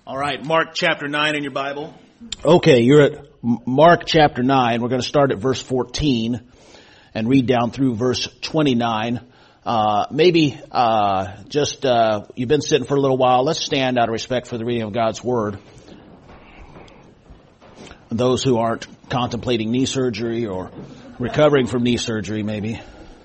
All right, Mark chapter 9 in your Bible. Okay, you're at Mark chapter 9. We're going to start at verse 14 and read down through verse 29. You've been sitting for a little while. Let's stand out of respect for the reading of God's Word. Those who aren't contemplating knee surgery or recovering from knee surgery, maybe.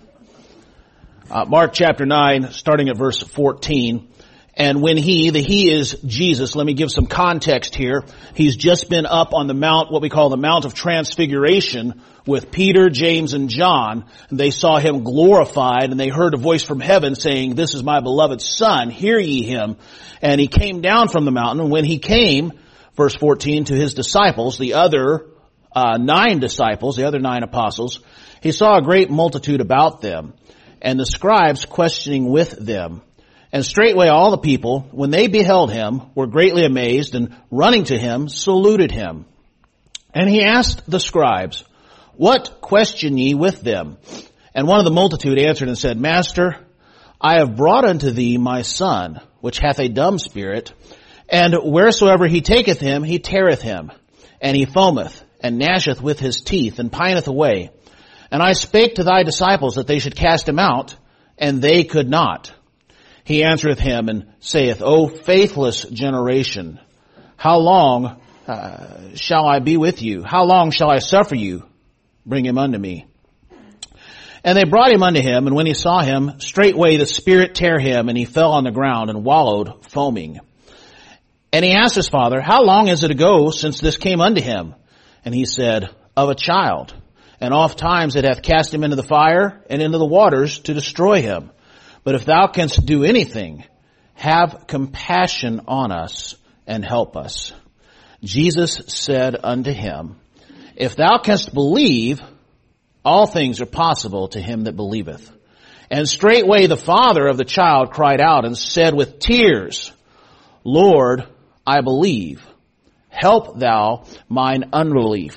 Mark chapter 9, starting at verse 14. And when he is Jesus, let me give some context here. He's just been up on the mount, what we call the Mount of Transfiguration, with Peter, James, and John. And they saw him glorified, and they heard a voice from heaven saying, "This is my beloved Son, hear ye him." And he came down from the mountain, and when he came, verse 14, to his disciples, the other 9 disciples, the other 9 apostles, he saw a great multitude about them, and the scribes questioning with them. And straightway all the people, when they beheld him, were greatly amazed, and running to him, saluted him. And he asked the scribes, "What question ye with them?" And one of the multitude answered and said, "Master, I have brought unto thee my son, which hath a dumb spirit, and wheresoever he taketh him, he teareth him, and he foameth, and gnasheth with his teeth, and pineth away. And I spake to thy disciples that they should cast him out, and they could not. He answereth him and saith, O faithless generation, how long shall I be with you? How long shall I suffer you? Bring him unto me. And they brought him unto him, and when he saw him, straightway the spirit tare him, and he fell on the ground and wallowed, foaming. And he asked his father, How long is it ago since this came unto him? And he said, Of a child. And oft times it hath cast him into the fire and into the waters to destroy him. But if thou canst do anything, have compassion on us and help us. Jesus said unto him, If thou canst believe, all things are possible to him that believeth. And straightway the father of the child cried out and said with tears, Lord, I believe. Help thou mine unbelief.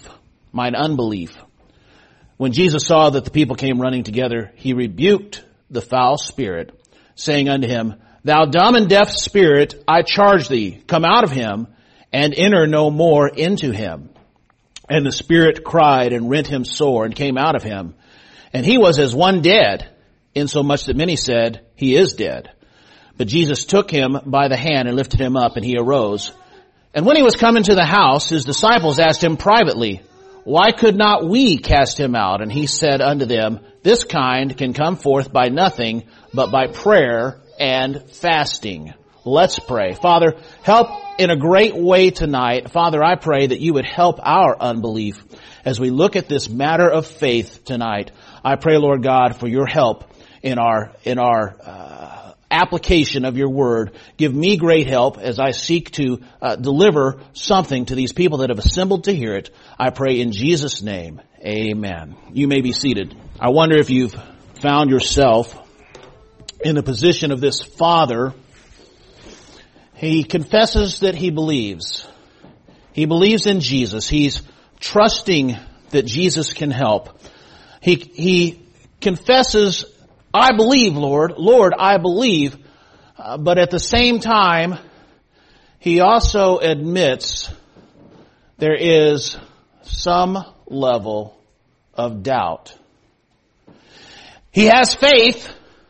When Jesus saw that the people came running together, he rebuked the foul spirit, saying unto him, Thou dumb and deaf spirit, I charge thee, come out of him, and enter no more into him. And the spirit cried and rent him sore, and came out of him. And he was as one dead, insomuch that many said, He is dead. But Jesus took him by the hand and lifted him up, and he arose. And when he was come into the house, his disciples asked him privately, Why could not we cast him out? And he said unto them, This kind can come forth by nothing but by prayer and fasting. Let's pray. Father, help in a great way tonight. Father, I pray that you would help our unbelief as we look at this matter of faith tonight. I pray, Lord God, for your help in our application of your word. Give me great help as I seek to deliver something to these people that have assembled to hear it. I pray in Jesus' name. Amen. You may be seated. I wonder if you've found yourself in the position of this father. He confesses that he believes. He believes in Jesus. He's trusting that Jesus can help. He confesses, I believe, Lord. Lord, I believe. But at the same time, he also admits there is some level of doubt. He has faith,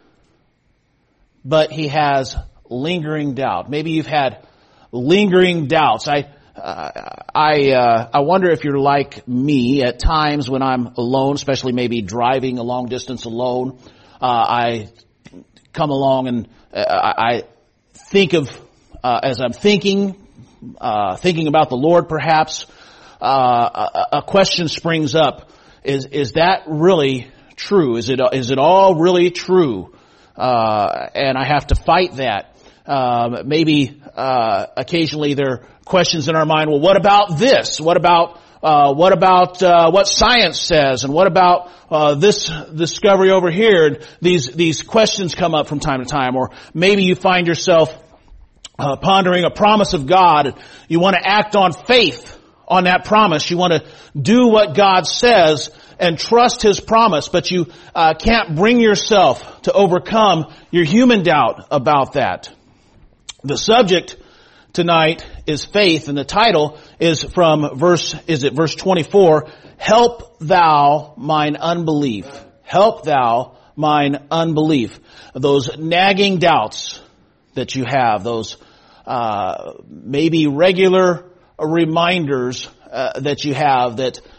but he has lingering doubt. Maybe you've had lingering doubts. I wonder if you're like me at times when I'm alone, especially maybe driving a long distance alone. I come along and I think of, as I'm thinking about the Lord perhaps, a question springs up. Is that really true? Is it all really true? And I have to fight that. Maybe occasionally there are questions in our mind. Well, what about this? What about what science says? And what about this discovery over here? And these questions come up from time to time. Or maybe you find yourself pondering a promise of God. You want to act on faith on that promise. You want to do what God says and trust His promise, but you can't bring yourself to overcome your human doubt about that. The subject tonight is faith, and the title is from verse 24, Help thou mine unbelief. Help thou mine unbelief. Those nagging doubts that you have, those maybe regular reminders that you have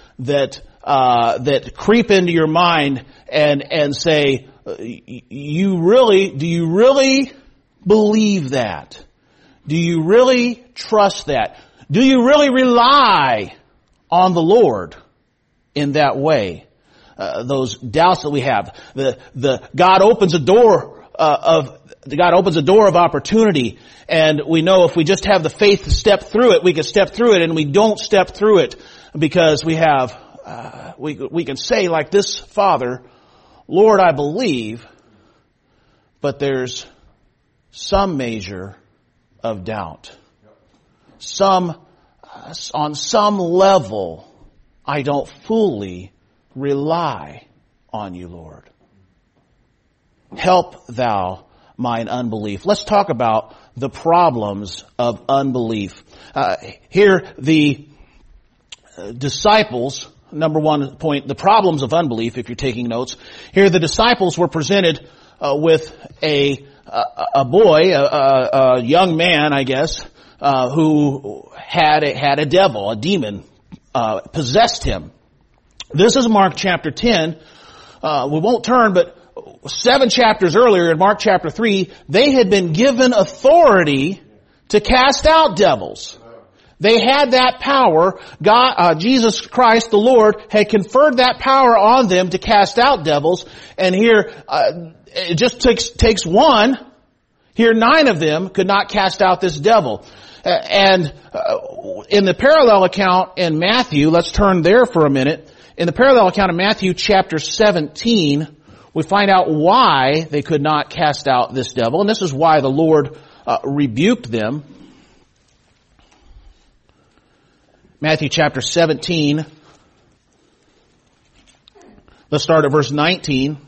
that creep into your mind and say, do you really believe that? Do you really trust that? Do you really rely on the Lord in that way? Those doubts that we have. God opens a door of opportunity, and we know if we just have the faith to step through it, we can step through it, and we don't step through it because we have we can say like this Father, Lord, I believe, but there's some measure of doubt. On some level, I don't fully rely on you, Lord. Help thou mine unbelief. Let's talk about the problems of unbelief. Here, the disciples, number one point, the problems of unbelief, if you're taking notes. Here, the disciples were presented with a boy, a young man, I guess, who had a devil, a demon, possessed him. This is Mark chapter 10. We won't turn, but 7 chapters earlier in Mark chapter 3, they had been given authority to cast out devils. They had that power. God, Jesus Christ, the Lord, had conferred that power on them to cast out devils. And here, it just takes one. Here, 9 of them could not cast out this devil. And in the parallel account in Matthew, let's turn there for a minute. In the parallel account of Matthew chapter 17, we find out why they could not cast out this devil. And this is why the Lord rebuked them. Matthew chapter 17. Let's start at verse 19.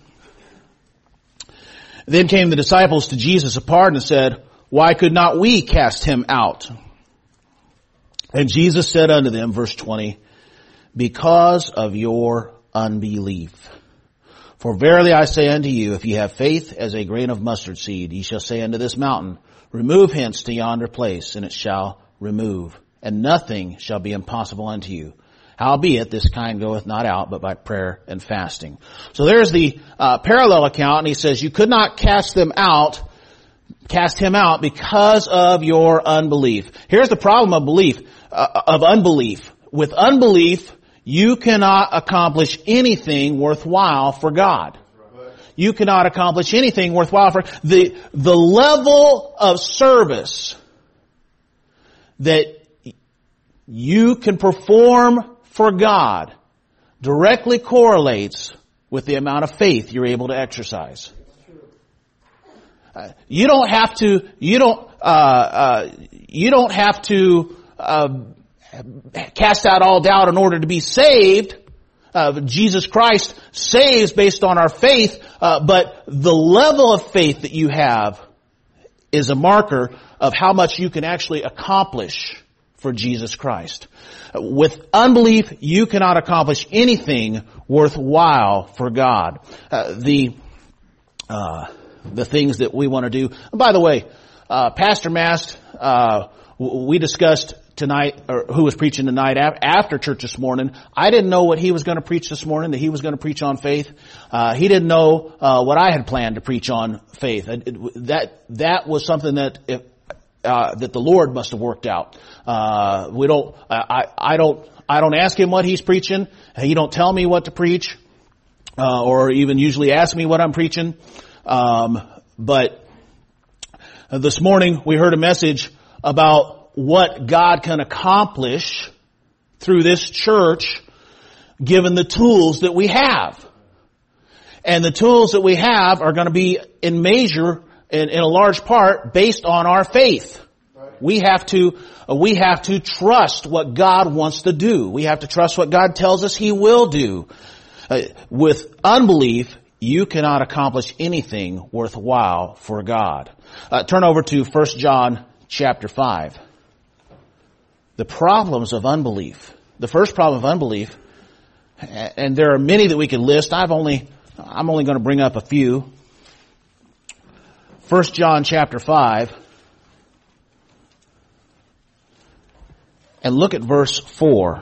Then came the disciples to Jesus apart and said, Why could not we cast him out? And Jesus said unto them, verse 20, Because of your unbelief. For verily I say unto you, if ye have faith as a grain of mustard seed, ye shall say unto this mountain, Remove hence to yonder place, and it shall remove. And nothing shall be impossible unto you. Howbeit, this kind goeth not out, but by prayer and fasting. So there's the parallel account, and he says, you could not cast him out because of your unbelief. Here's the problem of unbelief. With unbelief, you cannot accomplish anything worthwhile for God. You cannot accomplish anything worthwhile for the level of service that you can perform for God directly correlates with the amount of faith you're able to exercise. You don't have to cast out all doubt in order to be saved. Jesus Christ saves based on our faith, but the level of faith that you have is a marker of how much you can actually accomplish for Jesus Christ. With unbelief, you cannot accomplish anything worthwhile for God. The things that we want to do. And by the way, Pastor Mast, we discussed tonight, or who was preaching tonight after church this morning. I didn't know what he was going to preach this morning, that he was going to preach on faith. He didn't know what I had planned to preach on faith. That was something that that the Lord must have worked out. I don't ask him what he's preaching. He don't tell me what to preach, or even usually ask me what I'm preaching. But this morning we heard a message about what God can accomplish through this church given the tools that we have. And the tools that we have are going to be in a large part based on our faith. We have to trust what God wants to do. We have to trust what God tells us He will do. With unbelief, you cannot accomplish anything worthwhile for God. Turn over to 1 John chapter 5. the problems of unbelief. The first problem of unbelief, and there are many that we could list. I'm only going to bring up a few. 1 John chapter 5. And look at verse 4.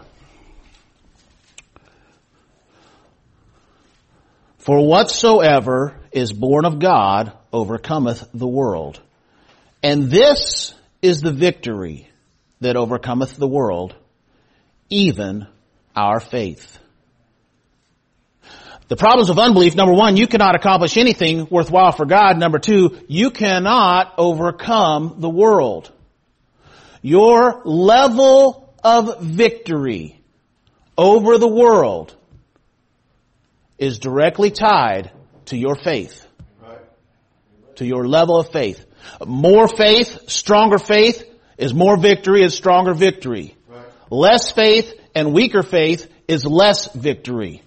For whatsoever is born of God overcometh the world. And this is the victory that overcometh the world, even our faith. The problems of unbelief, number one, you cannot accomplish anything worthwhile for God. Number two, you cannot overcome the world. Your level of victory over the world is directly tied to your faith, to your level of faith. More faith, stronger faith, is more victory, is stronger victory. Less faith and weaker faith is less victory.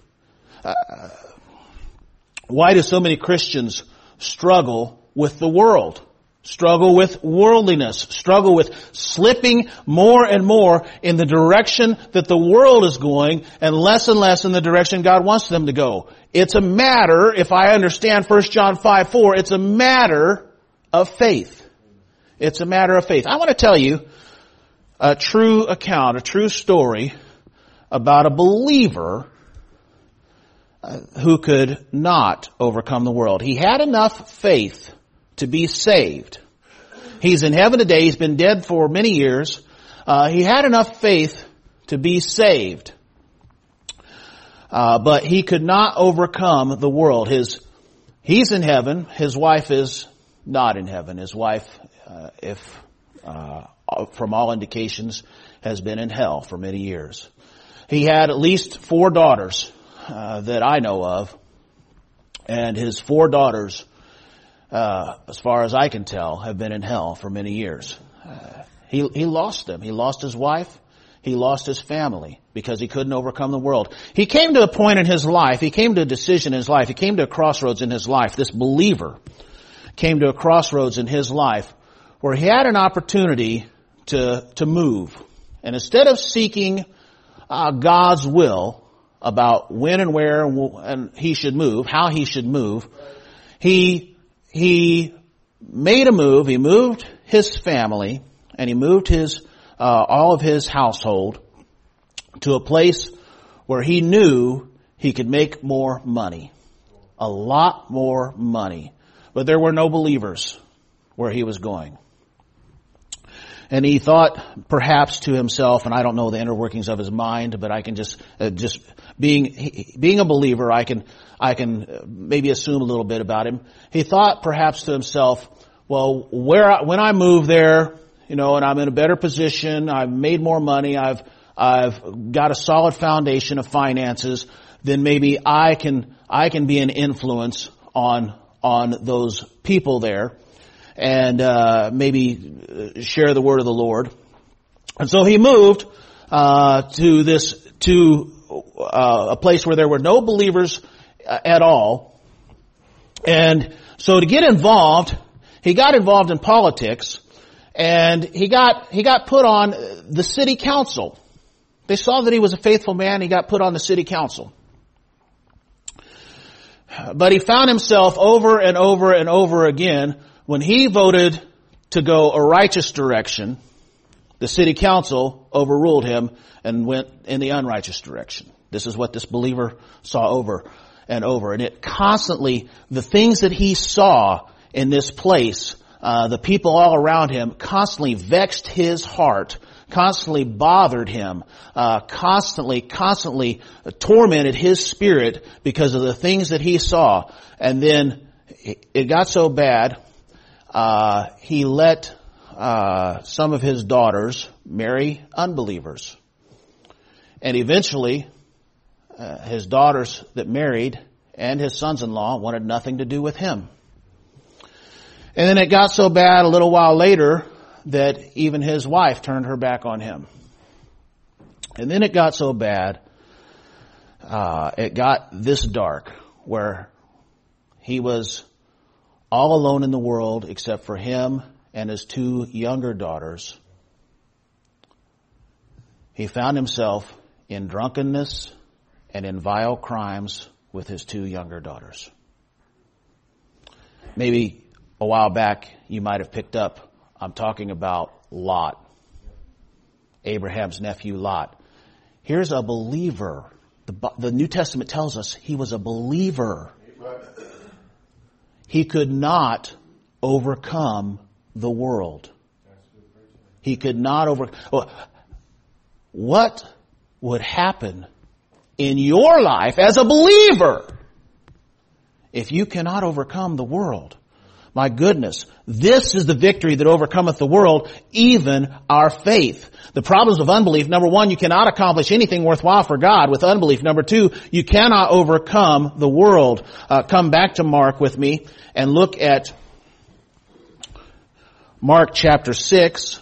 Why do so many Christians struggle with the world? Struggle with worldliness, struggle with slipping more and more in the direction that the world is going and less in the direction God wants them to go. It's a matter, if I understand 1 John 5:4, it's a matter of faith. It's a matter of faith. I want to tell you a true account, a true story about a believer who could not overcome the world. He had enough faith to be saved. He's in heaven today. He's been dead for many years. He had enough faith to be saved. But he could not overcome the world. He's in heaven. His wife is not in heaven. His wife, from all indications, has been in hell for many years. He had at least 4 daughters that I know of. And his 4 daughters, as far as I can tell, have been in hell for many years. He lost them. He lost his wife. He lost his family because he couldn't overcome the world. He came to a point in his life. He came to a decision in his life. He came to a crossroads in his life. This believer came to a crossroads in his life where he had an opportunity to move. And instead of seeking God's will about when and where and he should move, how he should move, he made a move. He moved his family and he moved his all of his household to a place where he knew he could make more money, a lot more money. But there were no believers where he was going. And he thought perhaps to himself, and I don't know the inner workings of his mind, but I can just being a believer, I can maybe assume a little bit about him. He thought perhaps to himself, well, when I move there, and I'm in a better position, I've made more money, I've got a solid foundation of finances, then maybe I can be an influence on those people there and maybe share the word of the Lord. And so he moved to a place where there were no believers at all. And so to get involved, he got involved in politics, and he got put on the city council. They saw that he was a faithful man. He got put on the city council. But he found himself over and over and over again, when he voted to go a righteous direction, the city council overruled him and went in the unrighteous direction. This is what this believer saw over and over. And it constantly, the things that he saw in this place, the people all around him, constantly vexed his heart, constantly bothered him, constantly tormented his spirit because of the things that he saw. And then it got so bad, he let some of his daughters marry unbelievers. And eventually, his daughters that married and his sons-in-law wanted nothing to do with him. And then it got so bad a little while later that even his wife turned her back on him. And then it got so bad, it got this dark, where he was all alone in the world except for him and his 2 younger daughters. he found himself in drunkenness and in vile crimes with his 2 younger daughters. Maybe a while back you might have picked up, I'm talking about Lot, Abraham's nephew Lot. Here's a believer. The New Testament tells us he was a believer. He could not overcome the world. He could not What would happen in your life as a believer if you cannot overcome the world? My goodness, this is the victory that overcometh the world, even our faith. The problems of unbelief, number 1, you cannot accomplish anything worthwhile for God with unbelief. Number 2, you cannot overcome the world. Come back to Mark with me and look at Mark chapter 6.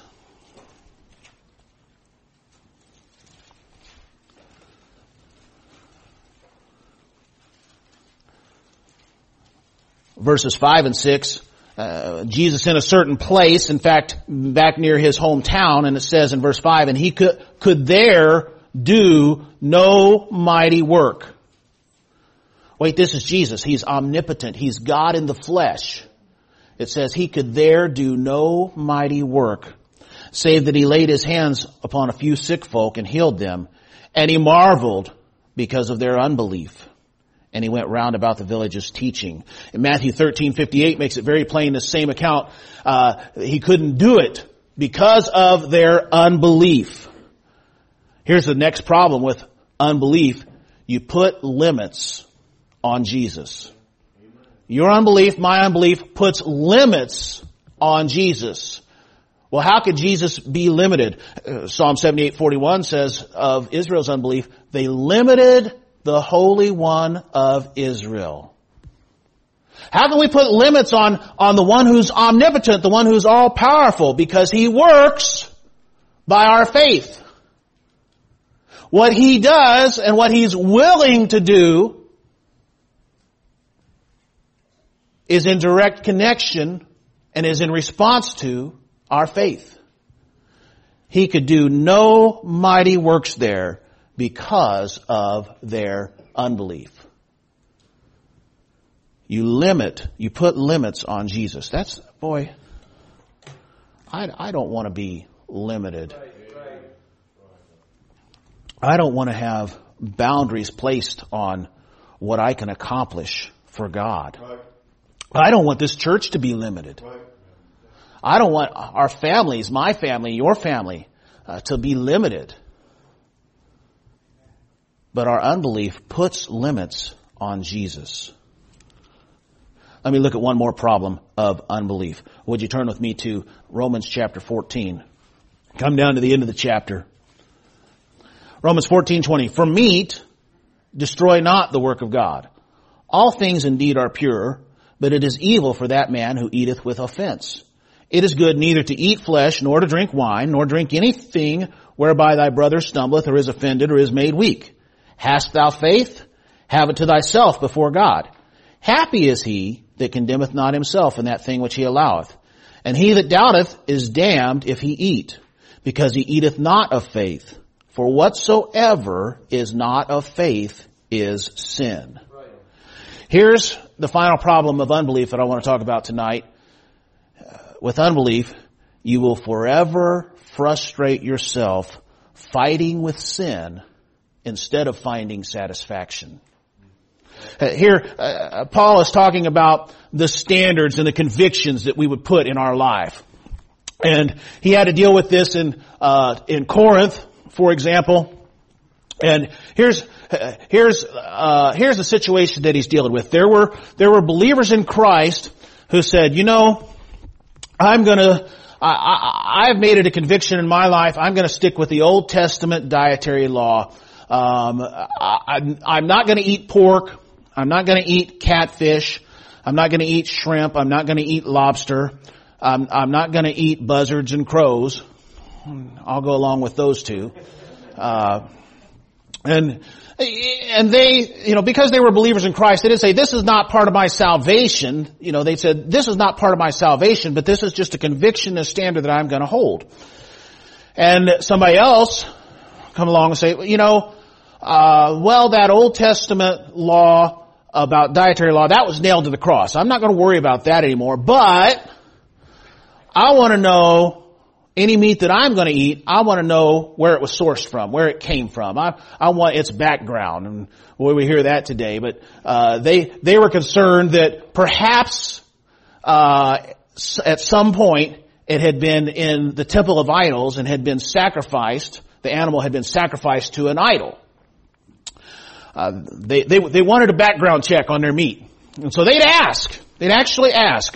Verses 5 and 6, Jesus in a certain place, in fact, back near his hometown, and it says in verse 5, and he could there do no mighty work. Wait, this is Jesus. He's omnipotent. He's God in the flesh. It says he could there do no mighty work, save that he laid his hands upon a few sick folk and healed them. And he marveled because of their unbelief. And he went round about the villages teaching. And Matthew 13:58 makes it very plain, the same account. He couldn't do it because of their unbelief. Here's the next problem with unbelief. You put limits on Jesus. Your unbelief, my unbelief, puts limits on Jesus. Well, how could Jesus be limited? Psalm 78:41 says of Israel's unbelief, they limited the Holy One of Israel. How can we put limits on the one who's omnipotent, the one who's all powerful? Because he works by our faith. What he does and what he's willing to do is in direct connection and is in response to our faith. He could do no mighty works there because of their unbelief. You put limits on Jesus. I don't want to be limited. I don't want to have boundaries placed on what I can accomplish for God. I don't want this church to be limited. I don't want our families, my family, your family, to be limited. But our unbelief puts limits on Jesus. Let me look at one more problem of unbelief. Would you turn with me to Romans chapter 14? Come down to the end of the chapter. Romans 14:20. For meat, destroy not the work of God. All things indeed are pure, but it is evil for that man who eateth with offense. It is good neither to eat flesh, nor to drink wine, nor drink anything whereby thy brother stumbleth, or is offended, or is made weak. Hast thou faith? Have it to thyself before God. Happy is he that condemneth not himself in that thing which he alloweth. And he that doubteth is damned if he eat, because he eateth not of faith. For whatsoever is not of faith is sin. Right. Here's the final problem of unbelief that I want to talk about tonight. With unbelief, you will forever frustrate yourself fighting with sin instead of finding satisfaction. Here, Paul is talking about the standards and the convictions that we would put in our life. And he had to deal with this in Corinth, for example. And here's the situation that he's dealing with. There were believers in Christ who said, I've made it a conviction in my life. I'm going to stick with the Old Testament dietary law. I'm not going to eat pork. I'm not going to eat catfish. I'm not going to eat shrimp. I'm not going to eat lobster. I'm not going to eat buzzards and crows. I'll go along with those two. And they, because they were believers in Christ, they didn't say, this is not part of my salvation. They said, this is not part of my salvation, but this is just a conviction, a standard that I'm going to hold. And somebody else come along and say, well, that Old Testament law about dietary law, that was nailed to the cross. I'm not going to worry about that anymore, but I want to know any meat that I'm going to eat, I want to know where it was sourced from, where it came from. I want its background, and we hear that today. But they were concerned that perhaps at some point it had been in the temple of idols and had been sacrificed. The animal had been sacrificed to an idol. They wanted a background check on their meat, and so they'd ask. They'd actually ask.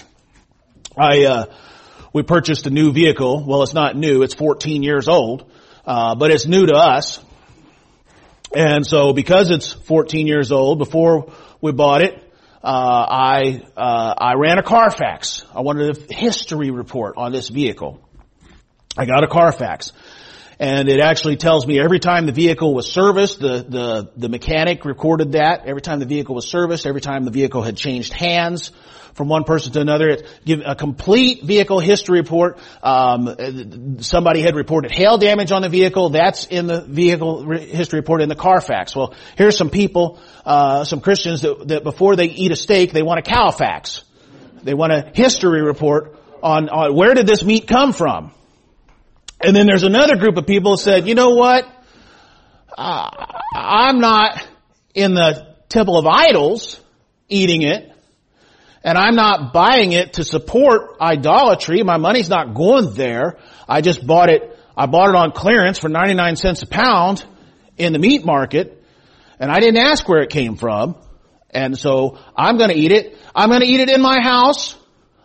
We purchased a new vehicle. Well, it's not new. It's 14 years old. But it's new to us. And so because it's 14 years old, before we bought it, I ran a Carfax. I wanted a history report on this vehicle. I got a Carfax. And it actually tells me every time the vehicle was serviced, the mechanic recorded that. Every time the vehicle was serviced, every time the vehicle had changed hands from one person to another. It give a complete vehicle history report. Somebody had reported hail damage on the vehicle. That's in the vehicle history report in the Carfax. Well, here's some people, some Christians that before they eat a steak, they want a Cowfax. They want a history report on where did this meat come from. And then there's another group of people who said, you know what? I'm not in the temple of idols eating it. And I'm not buying it to support idolatry. My money's not going there. I just bought it. I bought it on clearance for 99 cents a pound in the meat market. And I didn't ask where it came from. And so I'm going to eat it. I'm going to eat it in my house.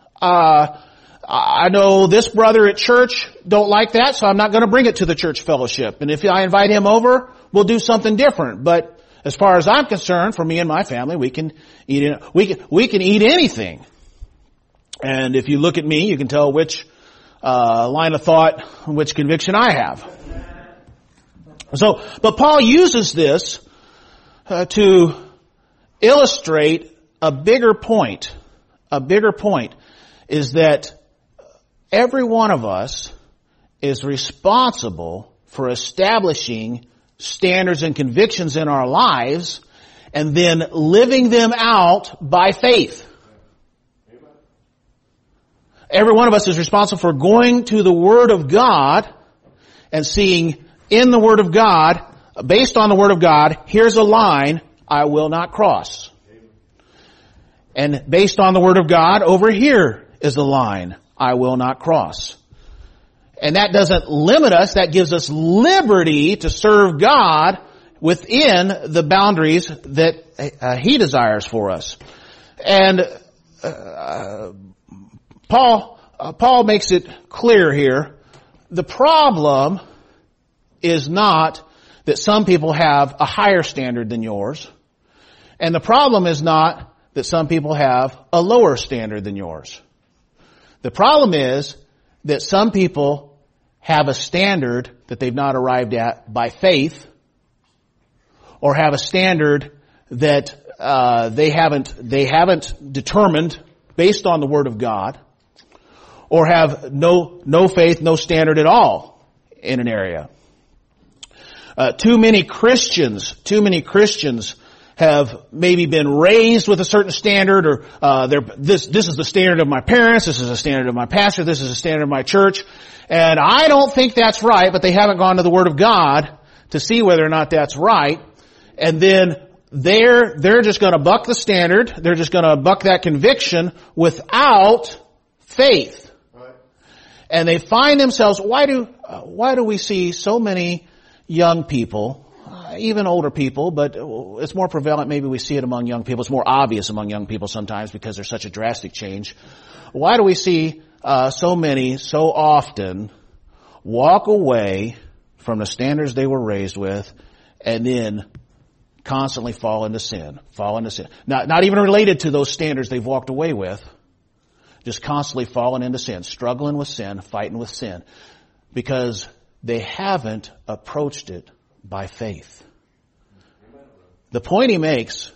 I know this brother at church don't like that, so I'm not going to bring it to the church fellowship. And if I invite him over, we'll do something different. But as far as I'm concerned, for me and my family, we can eat it. We can eat anything. And if you look at me, you can tell which line of thought, which conviction I have. So, but Paul uses this to illustrate a bigger point. A bigger point is that every one of us is responsible for establishing standards and convictions in our lives and then living them out by faith. Every one of us is responsible for going to the Word of God and seeing in the Word of God, based on the Word of God, here's a line I will not cross. And based on the Word of God, over here is a line I will not cross. And that doesn't limit us. That gives us liberty to serve God within the boundaries that He desires for us. And Paul makes it clear here. The problem is not that some people have a higher standard than yours. And the problem is not that some people have a lower standard than yours. The problem is that some people have a standard that they've not arrived at by faith, or have a standard that they haven't determined based on the Word of God, or have no faith, no standard at all in an area. Too many Christians have maybe been raised with a certain standard, or this is the standard of my parents, this is the standard of my pastor, this is the standard of my church, and I don't think that's right, but they haven't gone to the Word of God to see whether or not that's right. And then they're just going to buck the standard, they're just going to buck that conviction without faith. Right. And they find themselves, why do we see so many young people, even older people, but it's more prevalent, maybe we see it among young people. It's more obvious among young people sometimes because there's such a drastic change. Why do we see so many, so often, walk away from the standards they were raised with and then constantly fall into sin? Not even related to those standards they've walked away with, just constantly falling into sin, struggling with sin, fighting with sin, because they haven't approached it by faith. The point he makes,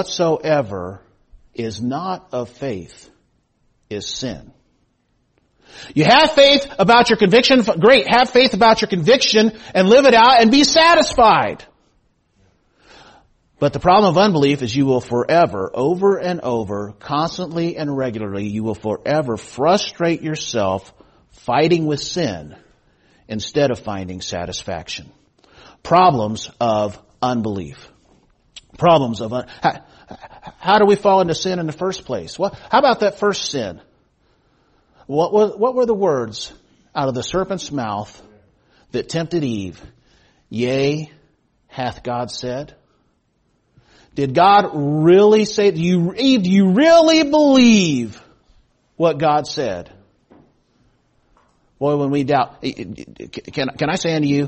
whatsoever is not of faith is sin. You have faith about your conviction. Great. Have faith about your conviction and live it out and be satisfied. But the problem of unbelief is you will forever, over and over, constantly and regularly, you will forever frustrate yourself fighting with sin instead of finding satisfaction. Problems of unbelief. Problems of how do we fall into sin in the first place? How about that first sin? What were the words out of the serpent's mouth that tempted Eve? Yea, hath God said? Did God really say, Eve, do you really believe what God said? Boy, when we doubt, can I say unto you,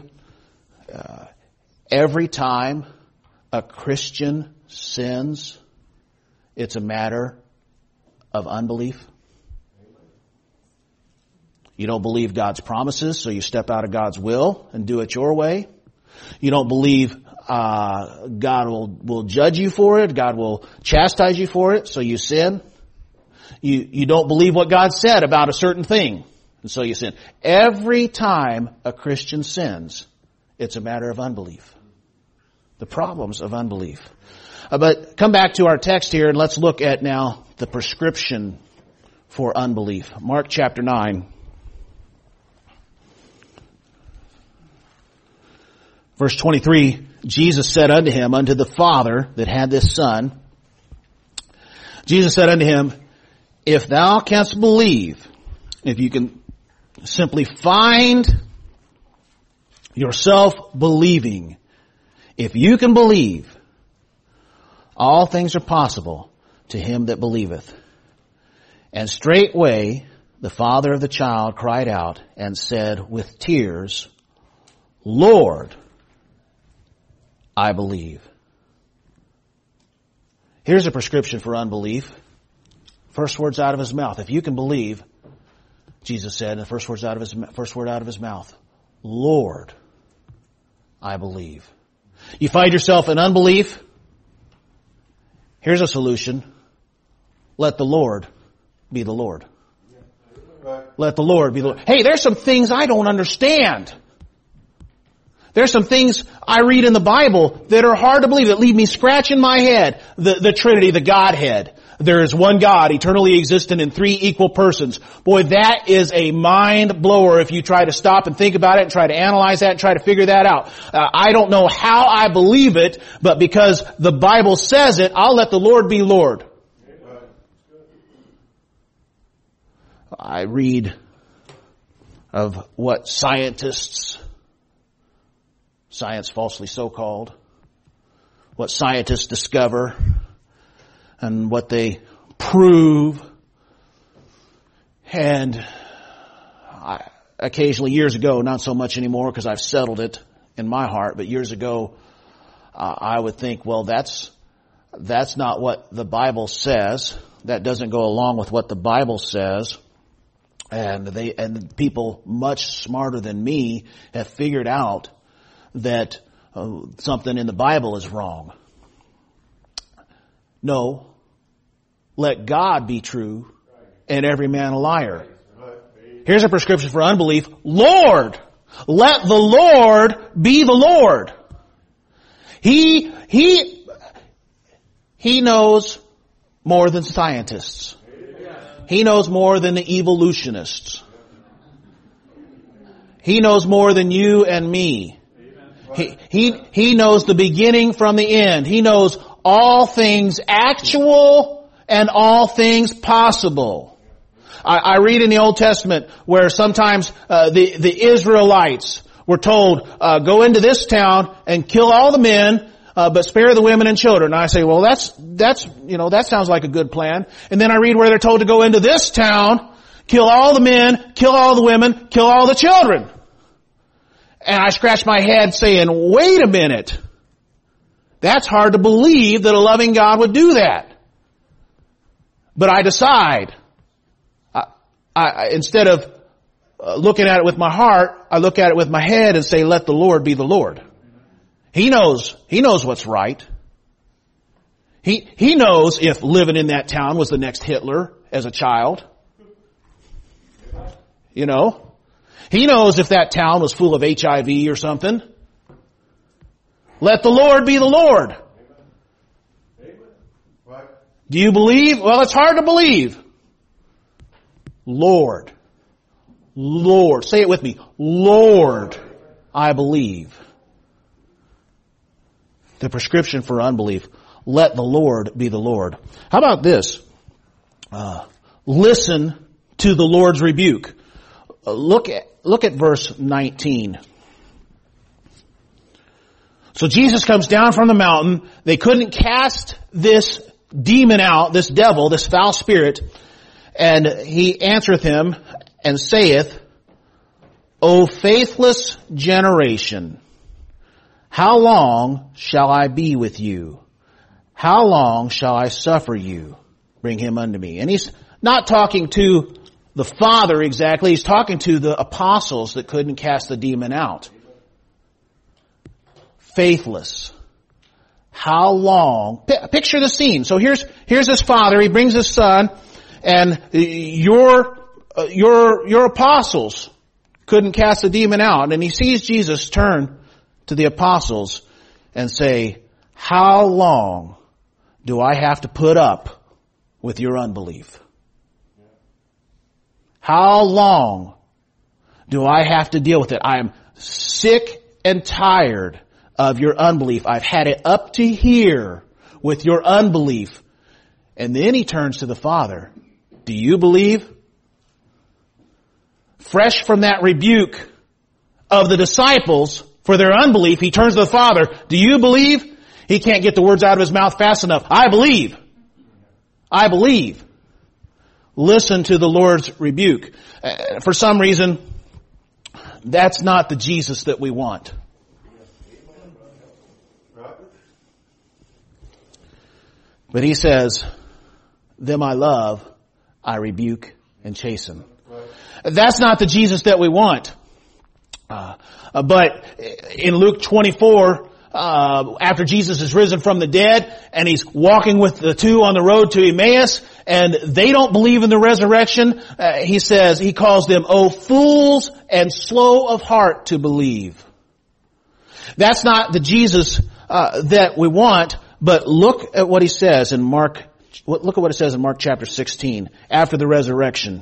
every time a Christian sins, it's a matter of unbelief. You don't believe God's promises, so you step out of God's will and do it your way. You don't believe God will judge you for it. God will chastise you for it, so you sin. You don't believe what God said about a certain thing, and so you sin. Every time a Christian sins, it's a matter of unbelief. The problems of unbelief. But come back to our text here and let's look at now the prescription for unbelief. Mark chapter 9. Verse 23, Jesus said unto him, unto the father that had this son, Jesus said unto him, if thou canst believe, if you can simply find yourself believing, if you can believe, all things are possible to him that believeth. And straightway the father of the child cried out and said with tears, Lord, I believe. Here's a prescription for unbelief. First words out of his mouth. If you can believe, Jesus said, the first word out of his mouth, Lord, I believe. You find yourself in unbelief. Here's a solution. Let the Lord be the Lord. Let the Lord be the Lord. Hey, there's some things I don't understand. There's some things I read in the Bible that are hard to believe, that leave me scratching my head. The Trinity, the Godhead. There is one God, eternally existent in three equal persons. Boy, that is a mind blower if you try to stop and think about it and try to analyze that and try to figure that out. I don't know how I believe it, but because the Bible says it, I'll let the Lord be Lord. I read of what science falsely so called, what scientists discover and what they prove. And occasionally, years ago, not so much anymore because I've settled it in my heart, but years ago, I would think, well, that's not what the Bible says. That doesn't go along with what the Bible says. And people much smarter than me have figured out that something in the Bible is wrong. No. Let God be true and every man a liar. Here's a prescription for unbelief. Lord! Let the Lord be the Lord. He knows more than scientists. He knows more than the evolutionists. He knows more than you and me. He knows the beginning from the end. He knows all things actual and all things possible. I read in the Old Testament where sometimes the Israelites were told, go into this town and kill all the men, but spare the women and children. And I say, well, that sounds like a good plan. And then I read where they're told to go into this town, kill all the men, kill all the women, kill all the children. And I scratch my head saying, wait a minute. That's hard to believe that a loving God would do that. But I decide, instead of looking at it with my heart, I look at it with my head and say, let the Lord be the Lord. He knows what's right. He knows if living in that town was the next Hitler as a child. you know. He knows if that town was full of HIV or something. Let the Lord be the Lord. Do you believe? Well, it's hard to believe. Lord. Lord. Say it with me. Lord, I believe. The prescription for unbelief. Let the Lord be the Lord. How about this? Listen to the Lord's rebuke. Look at verse 19. So Jesus comes down from the mountain. They couldn't cast this demon out, this devil, this foul spirit. And he answereth him and saith, O faithless generation, how long shall I be with you? How long shall I suffer you? Bring him unto me. And he's not talking to the Father exactly. He's talking to the apostles that couldn't cast the demon out. Faithless. How long? Picture the scene. So here's his father. He brings his son, and your apostles couldn't cast the demon out. And he sees Jesus turn to the apostles and say, how long do I have to put up with your unbelief? How long do I have to deal with it? I am sick and tired of your unbelief. I've had it up to here with your unbelief. And then he turns to the Father. Do you believe? Fresh from that rebuke of the disciples for their unbelief, he turns to the Father. Do you believe? He can't get the words out of his mouth fast enough. I believe. I believe. Listen to the Lord's rebuke. For some reason, that's not the Jesus that we want. But he says, them I love, I rebuke and chasten. That's not the Jesus that we want. But in Luke 24, after Jesus is risen from the dead and he's walking with the two on the road to Emmaus and they don't believe in the resurrection, he calls them, O fools and slow of heart to believe. That's not the Jesus that we want, but look at what he says in Mark. Look at what it says in Mark chapter 16 after the resurrection.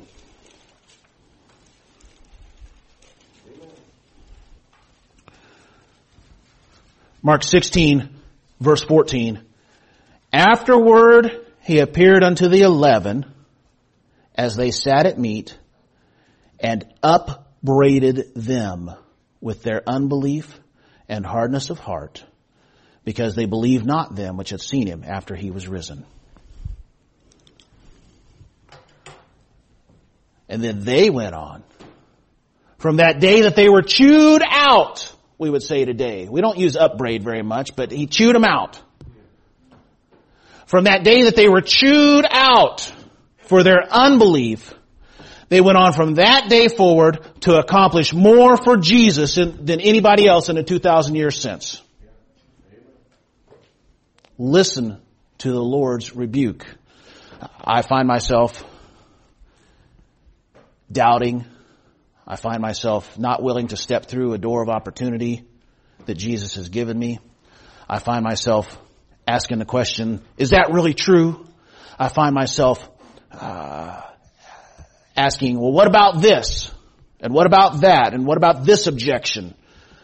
Mark 16, verse 14. Afterward he appeared unto the 11 as they sat at meat and upbraided them with their unbelief and hardness of heart, because they believed not them which had seen him after he was risen. And then they went on. From that day that they were chewed out, we would say today. We don't use upbraid very much, but he chewed them out. From that day that they were chewed out for their unbelief, they went on from that day forward to accomplish more for Jesus than anybody else in the 2,000 years since. Listen to the Lord's rebuke. I find myself doubting. I find myself not willing to step through a door of opportunity that Jesus has given me. I find myself asking the question, is that really true? I find myself asking, well, what about this? And what about that? And what about this objection?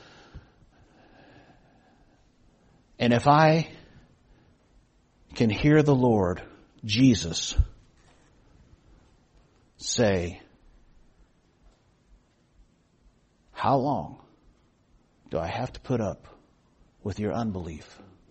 And if I can hear the Lord Jesus say, how long do I have to put up with your unbelief?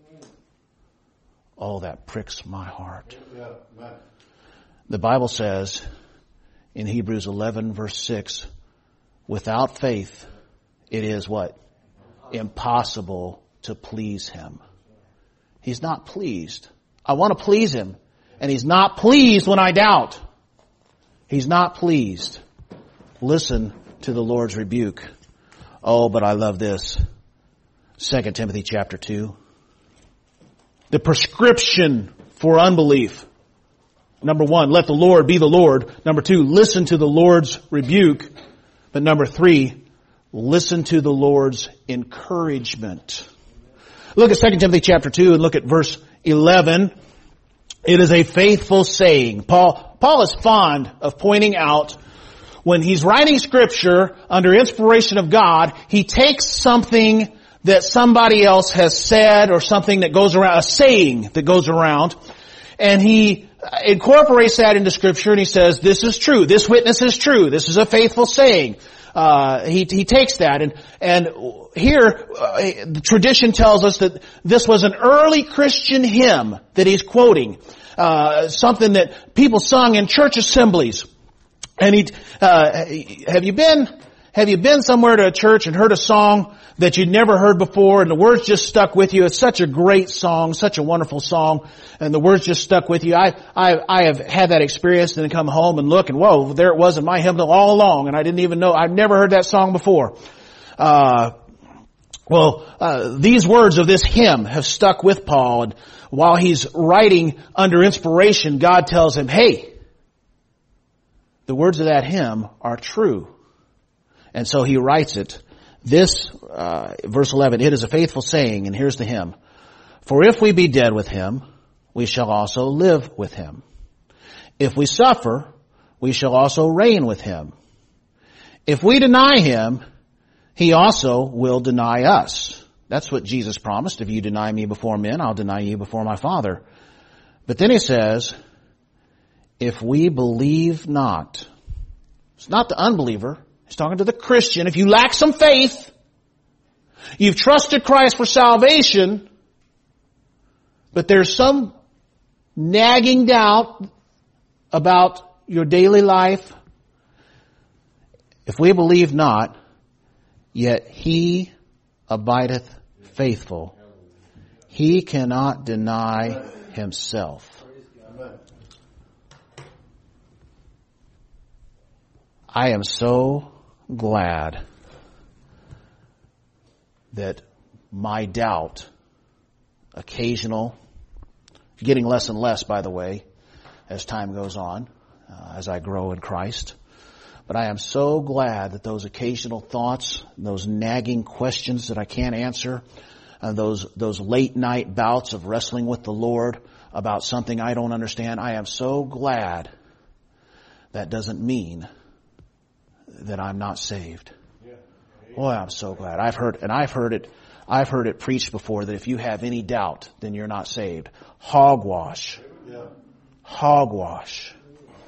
Oh, that pricks my heart. The Bible says in Hebrews 11 verse 6, without faith it is what? Impossible to please him. He's not pleased. I want to please him. And he's not pleased when I doubt. He's not pleased. Listen to the Lord's rebuke. Oh, but I love this. 2 Timothy chapter 2. The prescription for unbelief. Number 1, let the Lord be the Lord. Number 2, listen to the Lord's rebuke. But number 3, listen to the Lord's encouragement. Look at 2 Timothy chapter 2 and look at verse 11. It is a faithful saying. Paul is fond of pointing out when he's writing scripture under inspiration of God, he takes something that somebody else has said or something that goes around, a saying that goes around, and he incorporates that into scripture and he says, this is true. This witness is true. This is a faithful saying. He takes that and here the tradition tells us that this was an early Christian hymn that he's quoting, something that people sung in church assemblies. And have you been somewhere to a church and heard a song that you'd never heard before and the words just stuck with you? It's such a great song, such a wonderful song, and the words just stuck with you. I have had that experience and then come home and look and whoa, there it was in my hymnal all along and I didn't even know. I've never heard that song before. These words of this hymn have stuck with Paul, and while he's writing under inspiration, God tells him, hey, the words of that hymn are true. And so he writes it. This, verse 11, it is a faithful saying, and here's the hymn. For if we be dead with him, we shall also live with him. If we suffer, we shall also reign with him. If we deny him, he also will deny us. That's what Jesus promised. If you deny me before men, I'll deny you before my Father. But then he says, if we believe not, it's not the unbeliever. He's talking to the Christian. If you lack some faith, you've trusted Christ for salvation, but there's some nagging doubt about your daily life. If we believe not, yet he abideth faithful. He cannot deny himself. I am so glad that my doubt, occasional, getting less and less, by the way, as time goes on, as I grow in Christ. But I am so glad that those occasional thoughts, those nagging questions that I can't answer, those late night bouts of wrestling with the Lord about something I don't understand, I am so glad that doesn't mean that I'm not saved. Boy, I'm so glad. I've heard it preached before that if you have any doubt, then you're not saved. Hogwash. Hogwash.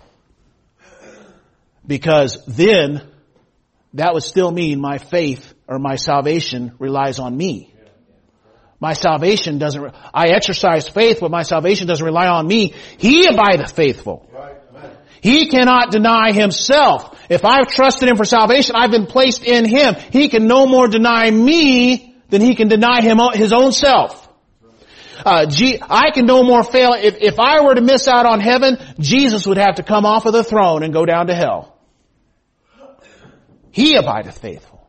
Because then that would still mean my faith or my salvation relies on me. My salvation doesn't, I exercise faith, but my salvation doesn't rely on me. He abideth faithful. He cannot deny himself. If I've trusted him for salvation, I've been placed in him. He can no more deny me than he can deny his own self. I can no more fail. If I were to miss out on heaven, Jesus would have to come off of the throne and go down to hell. He abideth faithful.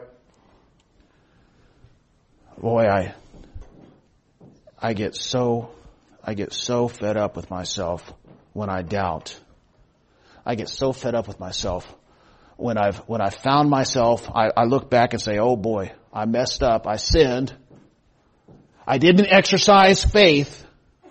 Boy, I get so fed up with myself when I doubt. I get so fed up with myself when I've found myself, I look back and say, oh boy, I messed up, I sinned. I didn't exercise faith.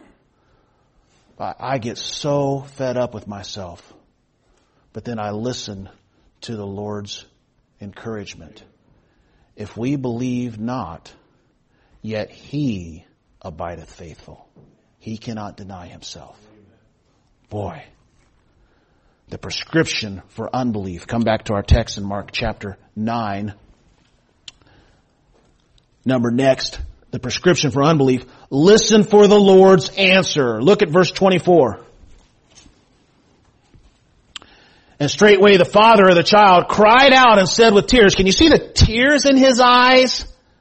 I get so fed up with myself. But then I listen to the Lord's encouragement. If we believe not, yet he abideth faithful. He cannot deny himself. Boy. The prescription for unbelief. Come back to our text in Mark chapter 9. Number next, the prescription for unbelief. Listen for the Lord's answer. Look at verse 24. And straightway the father of the child cried out and said with tears. Can you see the tears in his eyes?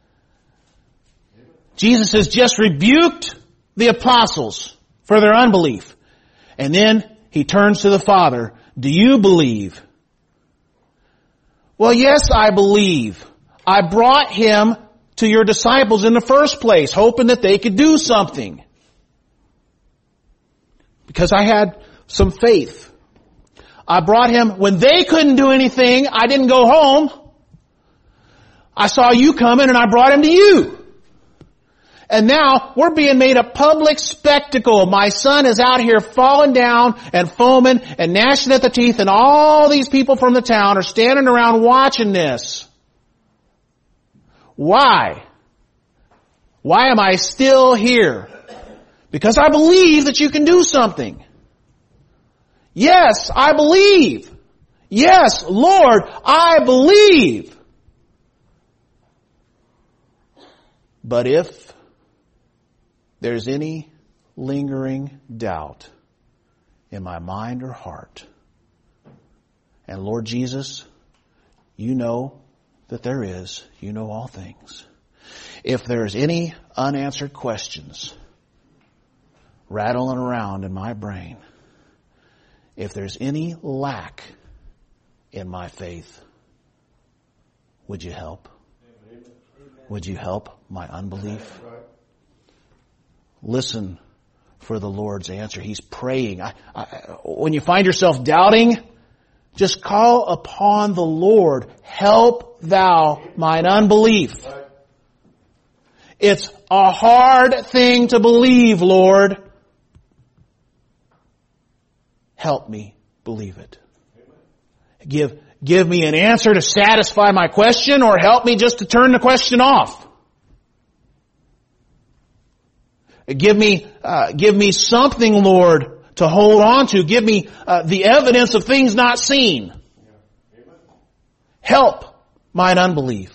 Jesus has just rebuked the apostles for their unbelief. And then he turns to the Father. Do you believe? Well, yes, I believe. I brought him to your disciples in the first place, hoping that they could do something. Because I had some faith. I brought him when they couldn't do anything. I didn't go home. I saw you coming and I brought him to you. And now we're being made a public spectacle. My son is out here falling down and foaming and gnashing at the teeth, and all these people from the town are standing around watching this. Why? Why am I still here? Because I believe that you can do something. Yes, I believe. Yes, Lord, I believe. But if there's any lingering doubt in my mind or heart, and Lord Jesus, you know that there is, you know all things. If there's any unanswered questions rattling around in my brain, if there's any lack in my faith, would you help? Would you help my unbelief? Listen for the Lord's answer. He's praying. When you find yourself doubting, just call upon the Lord. Help thou mine unbelief. It's a hard thing to believe, Lord. Help me believe it. Give me an answer to satisfy my question, or help me just to turn the question off. Give me something, Lord, to hold on to. Give me the evidence of things not seen. Help mine unbelief.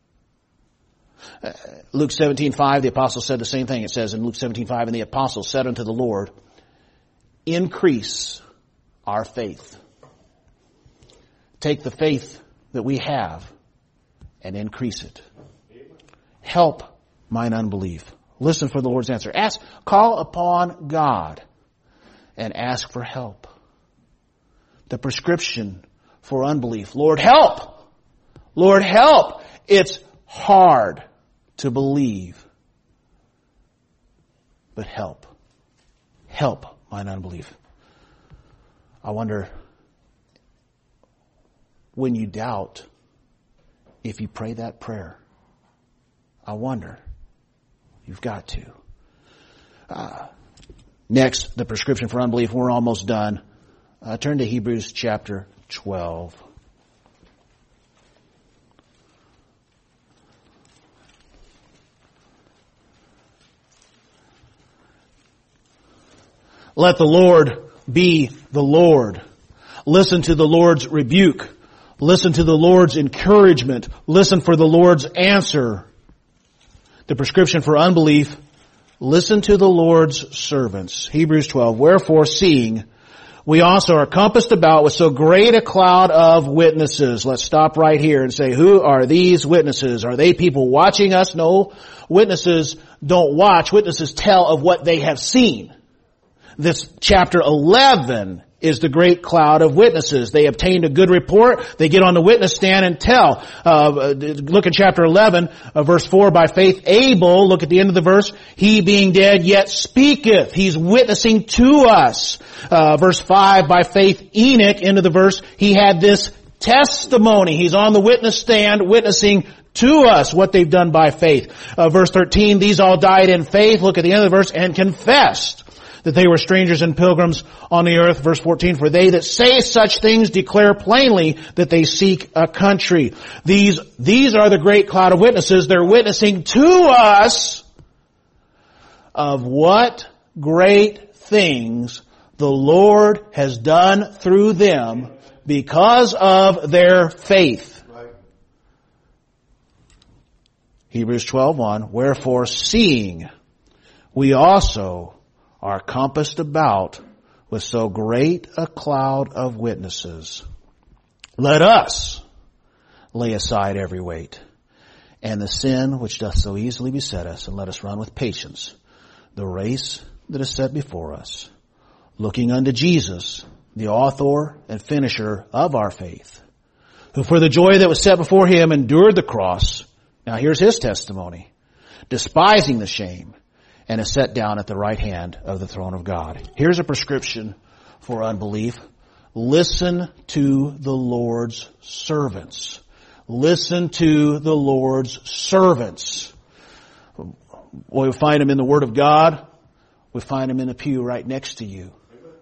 Luke 17:5, the apostle said the same thing. It says in Luke 17:5, and the apostle said unto the Lord, increase our faith. Take the faith that we have and increase it. Help mine unbelief. Listen for the Lord's answer. Call upon God and ask for help. The prescription for unbelief. Lord, help! Lord, help! It's hard to believe. But help. Help mine unbelief. I wonder, when you doubt, if you pray that prayer, I wonder, you've got to. Next, the prescription for unbelief. We're almost done. Turn to Hebrews chapter 12. Let the Lord be the Lord. Listen to the Lord's rebuke. Listen to the Lord's encouragement. Listen for the Lord's answer. The prescription for unbelief, listen to the Lord's servants. Hebrews 12, wherefore seeing we also are compassed about with so great a cloud of witnesses. Let's stop right here and say, who are these witnesses? Are they people watching us? No, witnesses don't watch. Witnesses tell of what they have seen. This chapter 11 is the great cloud of witnesses. They obtained a good report. They get on the witness stand and tell. Look at chapter 11, verse 4. By faith Abel, look at the end of the verse, he being dead yet speaketh. He's witnessing to us. Verse 5, by faith Enoch, end of the verse, he had this testimony. He's on the witness stand witnessing to us what they've done by faith. Verse 13, these all died in faith. Look at the end of the verse, and confessed that they were strangers and pilgrims on the earth. Verse 14, for they that say such things declare plainly that they seek a country. These are the great cloud of witnesses. They're witnessing to us of what great things the Lord has done through them because of their faith. Hebrews 12:1, wherefore seeing we also are compassed about with so great a cloud of witnesses, let us lay aside every weight and the sin which doth so easily beset us, and let us run with patience the race that is set before us, looking unto Jesus, the author and finisher of our faith, who for the joy that was set before him endured the cross. Now here's his testimony, despising the shame, and is set down at the right hand of the throne of God. Here's a prescription for unbelief. Listen to the Lord's servants. Listen to the Lord's servants. We find them in the Word of God. We find them in the pew right next to you.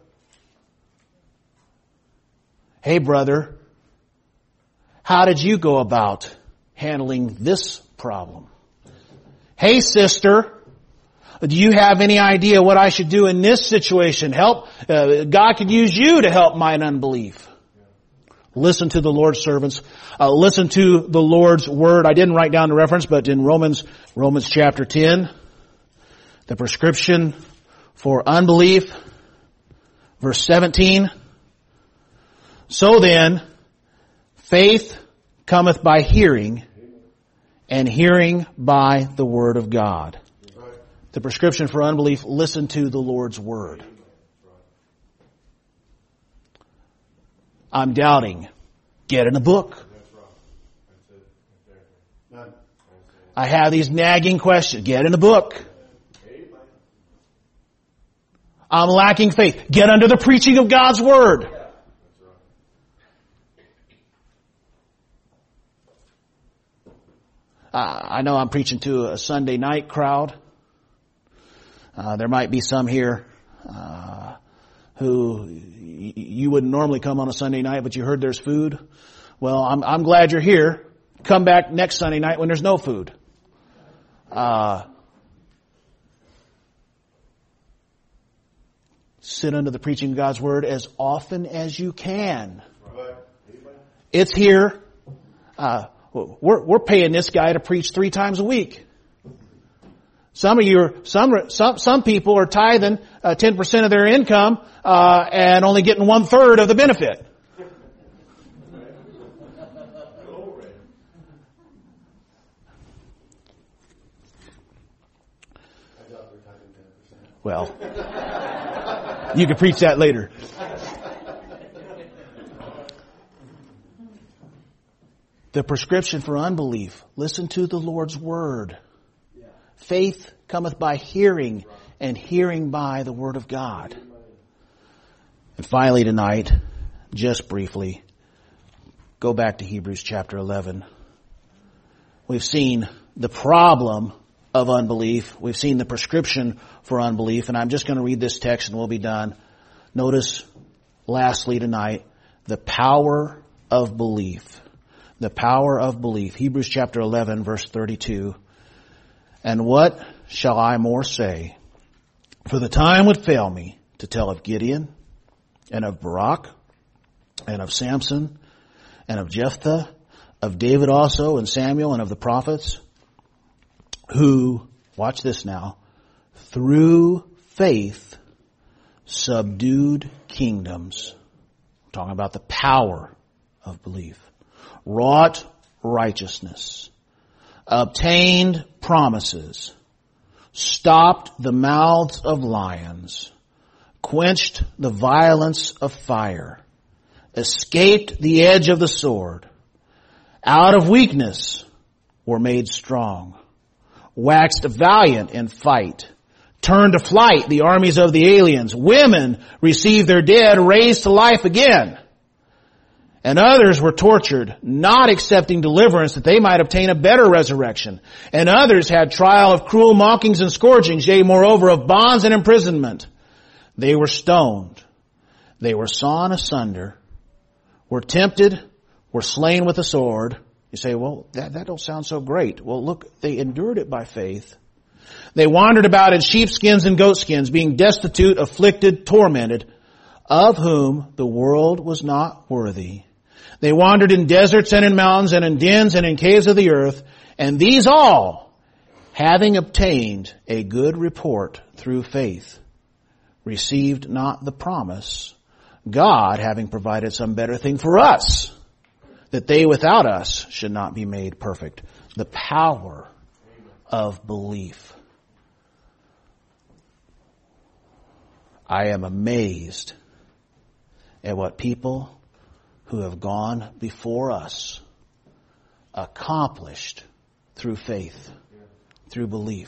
Hey, brother, how did you go about handling this problem? Hey, sister, do you have any idea what I should do in this situation? God could use you to help mine unbelief. Listen to the Lord's servants. Listen to the Lord's word. I didn't write down the reference, but in Romans chapter 10, the prescription for unbelief, verse 17. So then, faith cometh by hearing, and hearing by the word of God. The prescription for unbelief, listen to the Lord's word. I'm doubting. Get in a book. I have these nagging questions. Get in a book. I'm lacking faith. Get under the preaching of God's word. I know I'm preaching to a Sunday night crowd. There might be some here who you wouldn't normally come on a Sunday night, but you heard there's food. Well, I'm glad you're here. Come back next Sunday night when there's no food. Sit under the preaching of God's word as often as you can. It's here. We're paying this guy to preach 3 times a week. Some people are tithing 10% of their income and only getting 1/3 of the benefit. Well, you can preach that later. The prescription for unbelief. Listen to the Lord's word. Faith cometh by hearing, and hearing by the word of God. And finally tonight, just briefly, go back to Hebrews chapter 11. We've seen the problem of unbelief. We've seen the prescription for unbelief, and I'm just going to read this text and we'll be done. Notice, lastly tonight, the power of belief. The power of belief. Hebrews chapter 11, verse 32. And what shall I more say? For the time would fail me to tell of Gideon, and of Barak, and of Samson, and of Jephthah, of David also, and Samuel, and of the prophets, who, watch this now, through faith subdued kingdoms. I'm talking about the power of belief. Wrought righteousness, obtained promises, stopped the mouths of lions, quenched the violence of fire, escaped the edge of the sword, out of weakness were made strong, waxed valiant in fight, turned to flight the armies of the aliens, women received their dead raised to life again. And others were tortured, not accepting deliverance that they might obtain a better resurrection. And others had trial of cruel mockings and scourgings, yea, moreover, of bonds and imprisonment. They were stoned. They were sawn asunder, were tempted, were slain with a sword. You say, well, that don't sound so great. Well, look, they endured it by faith. They wandered about in sheepskins and goatskins, being destitute, afflicted, tormented, of whom the world was not worthy. They wandered in deserts and in mountains and in dens and in caves of the earth. And these all, having obtained a good report through faith, received not the promise, God having provided some better thing for us, that they without us should not be made perfect. The power of belief. I am amazed at what people who have gone before us accomplished through faith, through belief.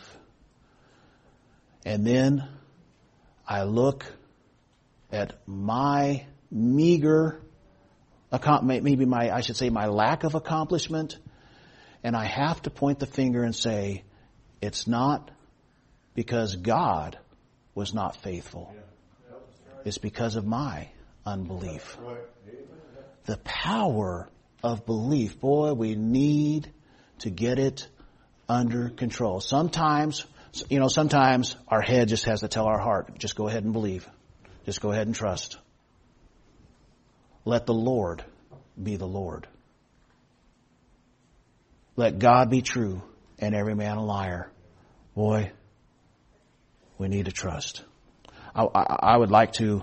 And then I look at my meager, maybe I should say my lack of accomplishment. And I have to point the finger and say, it's not because God was not faithful. It's because of my unbelief. The power of belief. Boy, we need to get it under control. Sometimes our head just has to tell our heart, just go ahead and believe. Just go ahead and trust. Let the Lord be the Lord. Let God be true and every man a liar. Boy, we need to trust. I would like to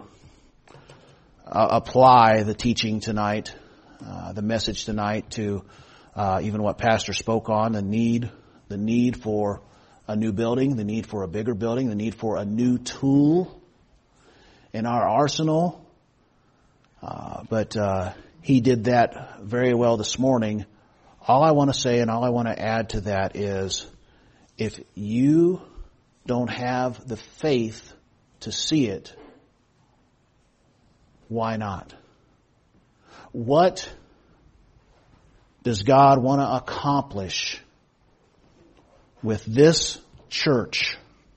apply the teaching tonight, the message tonight to even what Pastor spoke on, the need for a new building, the need for a bigger building, the need for a new tool in our arsenal. But he did that very well this morning. All I want to say and all I want to add to that is, if you don't have the faith to see it, why not? What does God want to accomplish with this church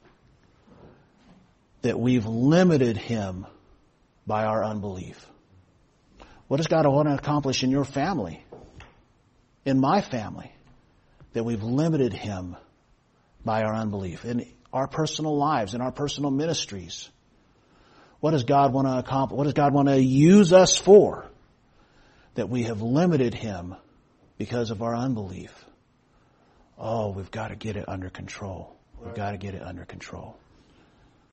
that we've limited Him by our unbelief? What does God want to accomplish in your family, in my family, that we've limited Him by our unbelief, in our personal lives, in our personal ministries? What does God want to accomplish? What does God want to use us for that we have limited Him because of our unbelief? Oh, we've got to get it under control. We've got to get it under control.